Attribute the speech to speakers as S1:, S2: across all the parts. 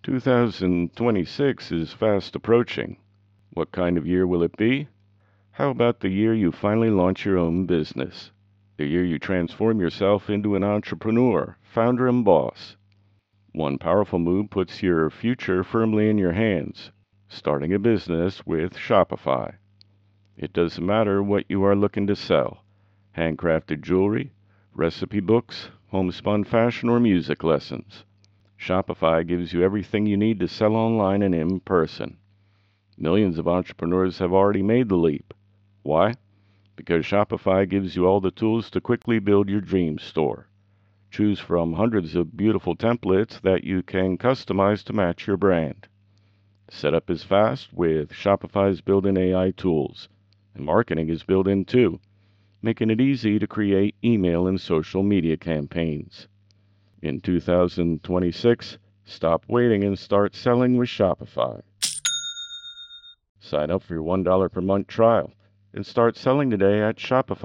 S1: 2026 is fast approaching. What kind of year will it be? How about the year you finally launch your own business? The year you transform yourself into an entrepreneur, founder, and boss. One powerful move puts your future firmly in your hands, starting a business with Shopify. It doesn't matter what you are looking to sell: handcrafted jewelry, recipe books, homespun fashion, or music lessons. Shopify gives you everything you need to sell online and in person. Millions of entrepreneurs have already made the leap. Why? Because Shopify gives you all the tools to quickly build your dream store. Choose from hundreds of beautiful templates that you can customize to match your brand. Setup is fast with Shopify's built-in AI tools, and marketing is built in too, making it easy to create email and social media campaigns. In 2026, stop waiting and start selling with Shopify. Sign up for your $1 per month trial and start selling today at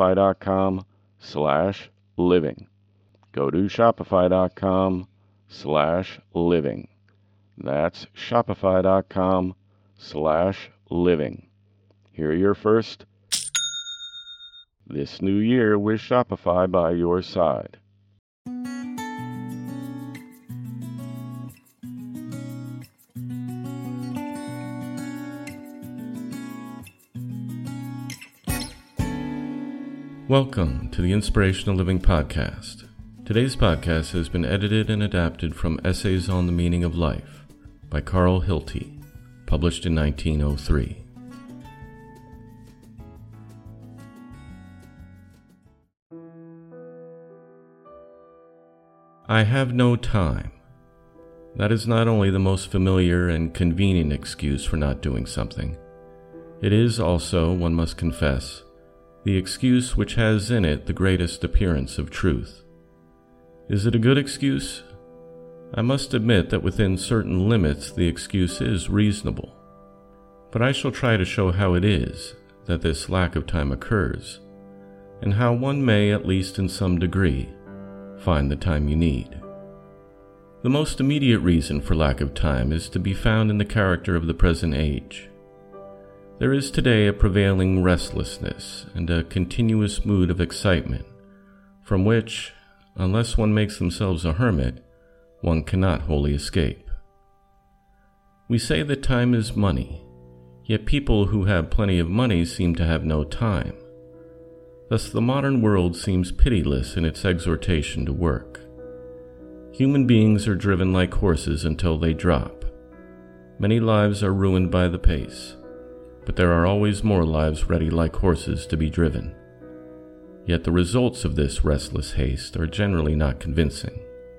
S1: shopify.com/living. Go to shopify.com/living. That's shopify.com/living. Hear your first this new year with Shopify by your side.
S2: Welcome to the Inspirational Living Podcast. Today's podcast has been edited and adapted from Essays on the Meaning of Life by Carl Hilty, published in 1903. I have no time. That is not only the most familiar and convenient excuse for not doing something. It is also, one must confess, the excuse which has in it the greatest appearance of truth. Is it a good excuse? I must admit that within certain limits the excuse is reasonable. But I shall try to show how it is that this lack of time occurs, and how one may, at least in some degree, find the time you need. The most immediate reason for lack of time is to be found in the character of the present age. There is today a prevailing restlessness and a continuous mood of excitement, from which, unless one makes themselves a hermit, one cannot wholly escape. We say that time is money, yet people who have plenty of money seem to have no time. Thus the modern world seems pitiless in its exhortation to work. Human beings are driven like horses until they drop. Many lives are ruined by the pace, but there are always more lives ready like horses to be driven. Yet the results of this restless haste are generally not convincing.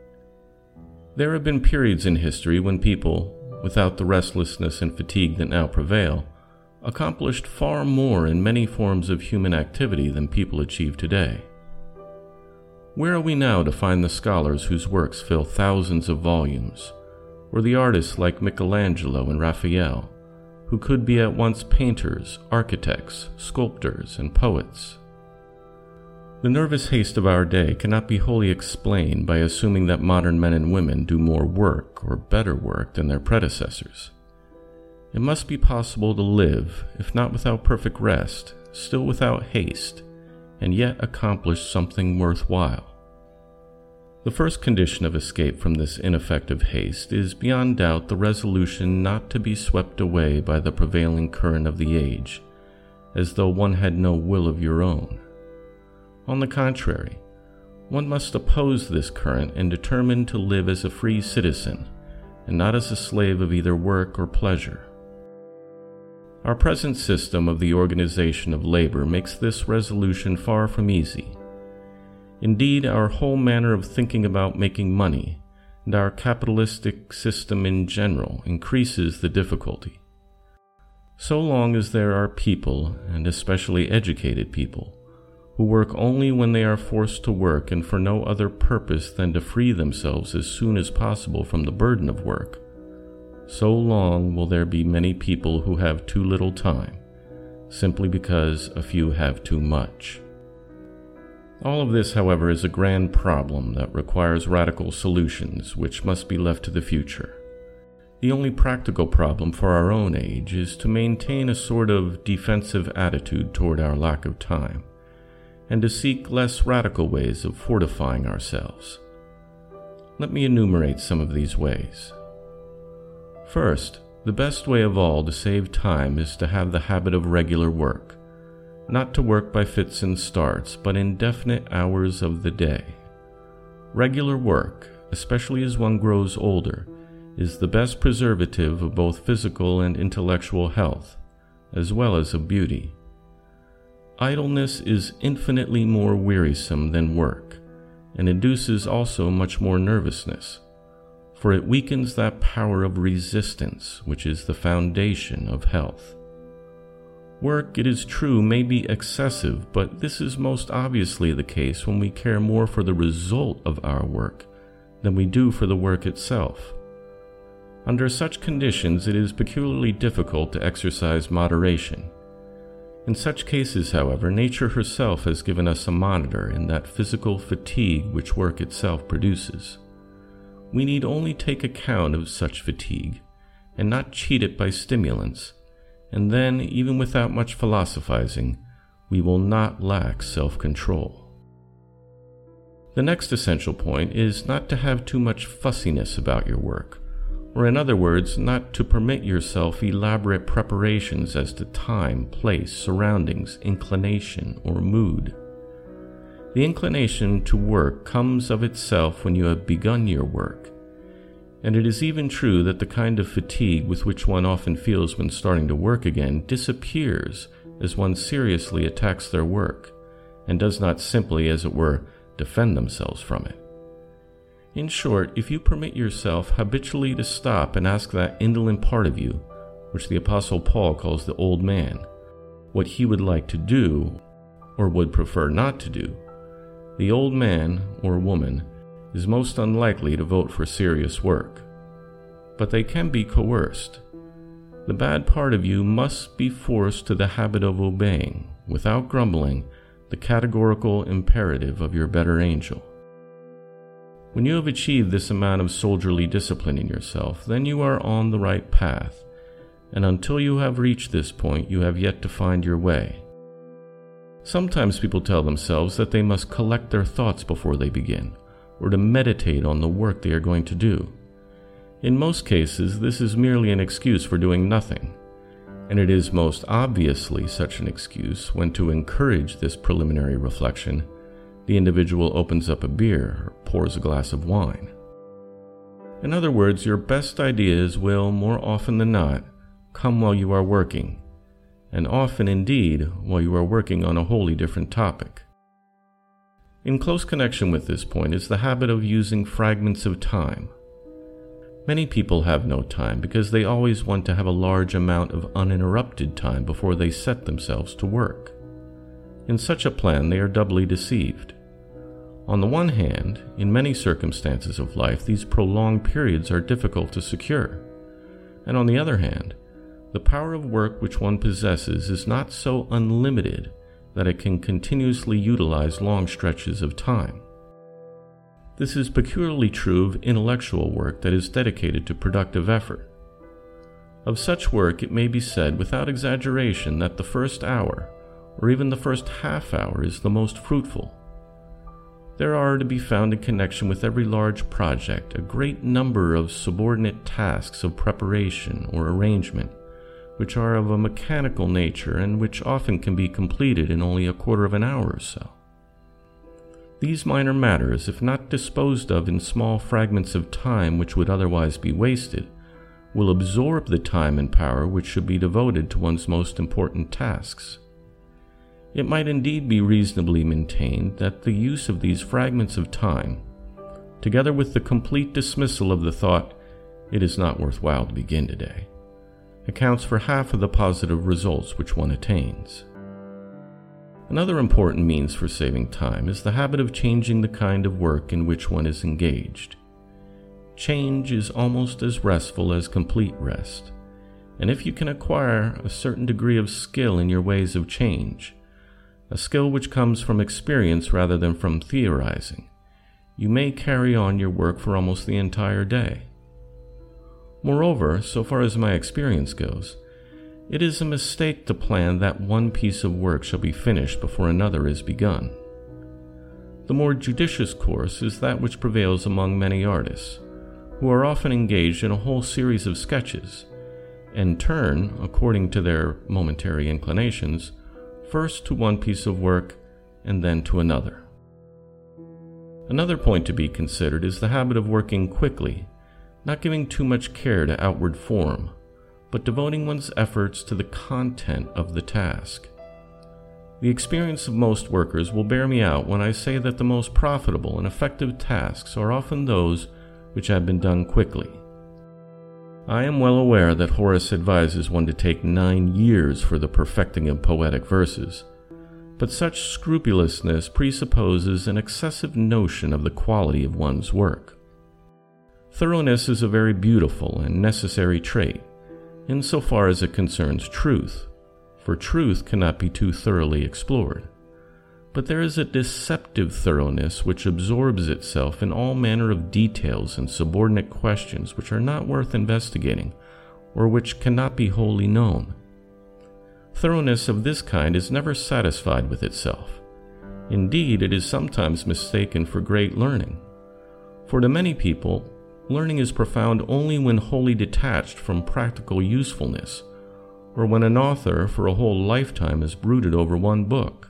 S2: There have been periods in history when people, without the restlessness and fatigue that now prevail, accomplished far more in many forms of human activity than people achieve today. Where are we now to find the scholars whose works fill thousands of volumes, or the artists like Michelangelo and Raphael, who could be at once painters, architects, sculptors, and poets? The nervous haste of our day cannot be wholly explained by assuming that modern men and women do more work or better work than their predecessors. It must be possible to live, if not without perfect rest, still without haste, and yet accomplish something worthwhile. The first condition of escape from this ineffective haste is beyond doubt the resolution not to be swept away by the prevailing current of the age, as though one had no will of your own. On the contrary, one must oppose this current and determine to live as a free citizen, and not as a slave of either work or pleasure. Our present system of the organization of labor makes this resolution far from easy. Indeed, our whole manner of thinking about making money, and our capitalistic system in general, increases the difficulty. So long as there are people, and especially educated people, who work only when they are forced to work and for no other purpose than to free themselves as soon as possible from the burden of work, so long will there be many people who have too little time, simply because a few have too much. All of this, however, is a grand problem that requires radical solutions which must be left to the future. The only practical problem for our own age is to maintain a sort of defensive attitude toward our lack of time, and to seek less radical ways of fortifying ourselves. Let me enumerate some of these ways. First, the best way of all to save time is to have the habit of regular work, not to work by fits and starts, but in definite hours of the day. Regular work, especially as one grows older, is the best preservative of both physical and intellectual health, as well as of beauty. Idleness is infinitely more wearisome than work, and induces also much more nervousness, for it weakens that power of resistance which is the foundation of health. Work, it is true, may be excessive, but this is most obviously the case when we care more for the result of our work than we do for the work itself. Under such conditions, it is peculiarly difficult to exercise moderation. In such cases, however, nature herself has given us a monitor in that physical fatigue which work itself produces. We need only take account of such fatigue, and not cheat it by stimulants, and then, even without much philosophizing, we will not lack self-control. The next essential point is not to have too much fussiness about your work, or in other words, not to permit yourself elaborate preparations as to time, place, surroundings, inclination, or mood. The inclination to work comes of itself when you have begun your work, and it is even true that the kind of fatigue with which one often feels when starting to work again disappears as one seriously attacks their work, and does not simply, as it were, defend themselves from it. In short, if you permit yourself habitually to stop and ask that indolent part of you, which the Apostle Paul calls the old man, what he would like to do, or would prefer not to do, the old man or woman is most unlikely to vote for serious work. But they can be coerced. The bad part of you must be forced to the habit of obeying, without grumbling, the categorical imperative of your better angel. When you have achieved this amount of soldierly discipline in yourself, then you are on the right path, and until you have reached this point, you have yet to find your way. Sometimes people tell themselves that they must collect their thoughts before they begin, or to meditate on the work they are going to do. In most cases, this is merely an excuse for doing nothing, and it is most obviously such an excuse when, to encourage this preliminary reflection, the individual opens up a beer or pours a glass of wine. In other words, your best ideas will, more often than not, come while you are working, and often indeed while you are working on a wholly different topic. In close connection with this point is the habit of using fragments of time. Many people have no time because they always want to have a large amount of uninterrupted time before they set themselves to work. In such a plan, they are doubly deceived. On the one hand, in many circumstances of life, these prolonged periods are difficult to secure, and on the other hand, the power of work which one possesses is not so unlimited that it can continuously utilize long stretches of time. This is peculiarly true of intellectual work that is dedicated to productive effort. Of such work, it may be said without exaggeration that the first hour, or even the first half hour, is the most fruitful. There are to be found in connection with every large project a great number of subordinate tasks of preparation or arrangement, which are of a mechanical nature and which often can be completed in only a quarter of an hour or so. These minor matters, if not disposed of in small fragments of time which would otherwise be wasted, will absorb the time and power which should be devoted to one's most important tasks. It might indeed be reasonably maintained that the use of these fragments of time, together with the complete dismissal of the thought, "It is not worthwhile to begin today," accounts for half of the positive results which one attains. Another important means for saving time is the habit of changing the kind of work in which one is engaged. Change is almost as restful as complete rest, and if you can acquire a certain degree of skill in your ways of change, a skill which comes from experience rather than from theorizing, you may carry on your work for almost the entire day. Moreover, so far as my experience goes, it is a mistake to plan that one piece of work shall be finished before another is begun. The more judicious course is that which prevails among many artists, who are often engaged in a whole series of sketches, and turn, according to their momentary inclinations, first to one piece of work and then to another. Another point to be considered is the habit of working quickly, not giving too much care to outward form, but devoting one's efforts to the content of the task. The experience of most workers will bear me out when I say that the most profitable and effective tasks are often those which have been done quickly. I am well aware that Horace advises one to take 9 years for the perfecting of poetic verses, but such scrupulousness presupposes an excessive notion of the quality of one's work. Thoroughness is a very beautiful and necessary trait, insofar as it concerns truth, for truth cannot be too thoroughly explored. But there is a deceptive thoroughness which absorbs itself in all manner of details and subordinate questions which are not worth investigating, or which cannot be wholly known. Thoroughness of this kind is never satisfied with itself. Indeed, it is sometimes mistaken for great learning. For to many people, learning is profound only when wholly detached from practical usefulness, or when an author for a whole lifetime has brooded over one book.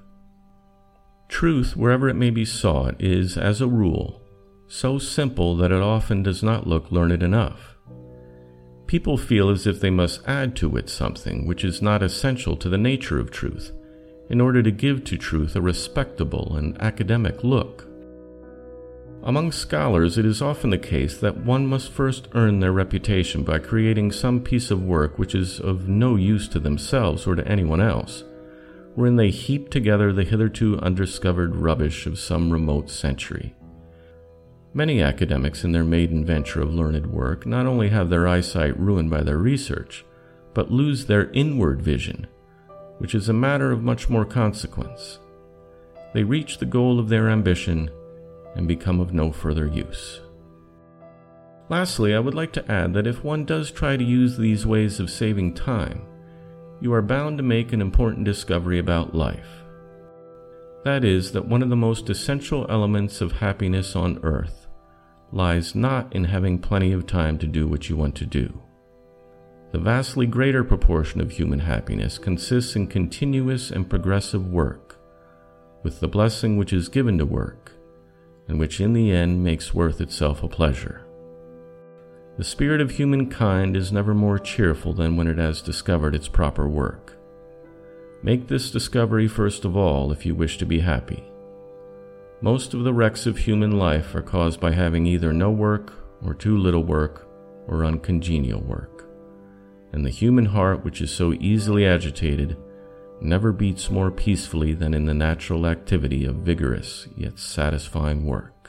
S2: Truth, wherever it may be sought, is, as a rule, so simple that it often does not look learned enough. People feel as if they must add to it something which is not essential to the nature of truth, in order to give to truth a respectable and academic look. Among scholars, it is often the case that one must first earn their reputation by creating some piece of work which is of no use to themselves or to anyone else, wherein they heap together the hitherto undiscovered rubbish of some remote century. Many academics in their maiden venture of learned work not only have their eyesight ruined by their research, but lose their inward vision, which is a matter of much more consequence. They reach the goal of their ambition and become of no further use. Lastly, I would like to add that if one does try to use these ways of saving time, you are bound to make an important discovery about life. That is, that one of the most essential elements of happiness on earth lies not in having plenty of time to do what you want to do. The vastly greater proportion of human happiness consists in continuous and progressive work, with the blessing which is given to work, and which in the end makes work itself a pleasure. The spirit of humankind is never more cheerful than when it has discovered its proper work. Make this discovery first of all if you wish to be happy. Most of the wrecks of human life are caused by having either no work, or too little work, or uncongenial work. And the human heart, which is so easily agitated, never beats more peacefully than in the natural activity of vigorous yet satisfying work.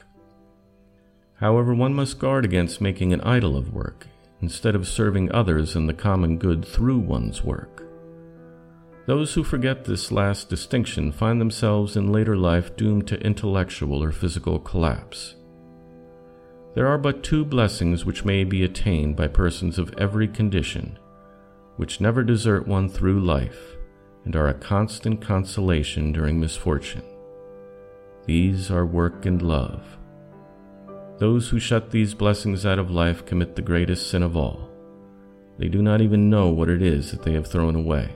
S2: However, one must guard against making an idol of work, instead of serving others and the common good through one's work. Those who forget this last distinction find themselves in later life doomed to intellectual or physical collapse. There are but 2 blessings which may be attained by persons of every condition, which never desert one through life, and are a constant consolation during misfortune. These are work and love. Those who shut these blessings out of life commit the greatest sin of all. They do not even know what it is that they have thrown away.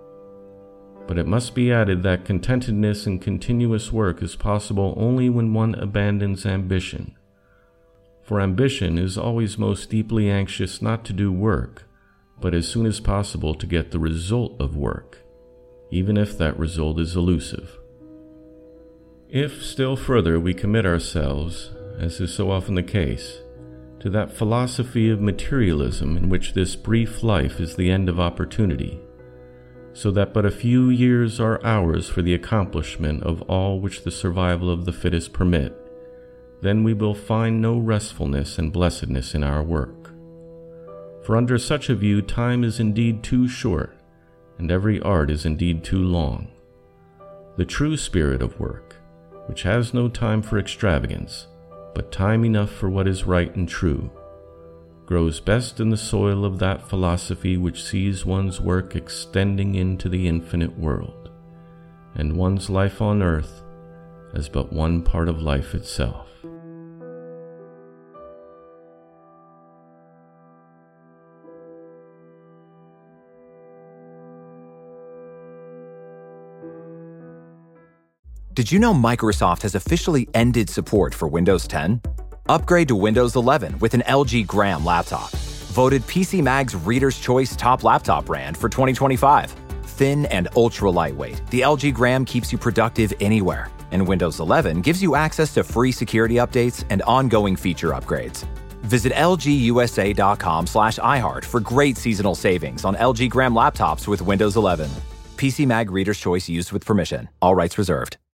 S2: But it must be added that contentedness in continuous work is possible only when one abandons ambition. For ambition is always most deeply anxious not to do work, but as soon as possible to get the result of work, even if that result is elusive. If, still further, we commit ourselves, as is so often the case, to that philosophy of materialism in which this brief life is the end of opportunity, so that but a few years are ours for the accomplishment of all which the survival of the fittest permit, then we will find no restfulness and blessedness in our work. For under such a view, time is indeed too short, and every art is indeed too long. The true spirit of work, which has no time for extravagance, but time enough for what is right and true, grows best in the soil of that philosophy which sees one's work extending into the infinite world, and one's life on earth as but one part of life itself.
S3: Did you know Microsoft has officially ended support for Windows 10? Upgrade to Windows 11 with an LG Gram laptop. Voted PC Mag's Reader's Choice Top Laptop Brand for 2025. Thin and ultra lightweight, the LG Gram keeps you productive anywhere. And Windows 11 gives you access to free security updates and ongoing feature upgrades. Visit lgusa.com/iHeart for great seasonal savings on LG Gram laptops with Windows 11. PC Mag Reader's Choice used with permission. All rights reserved.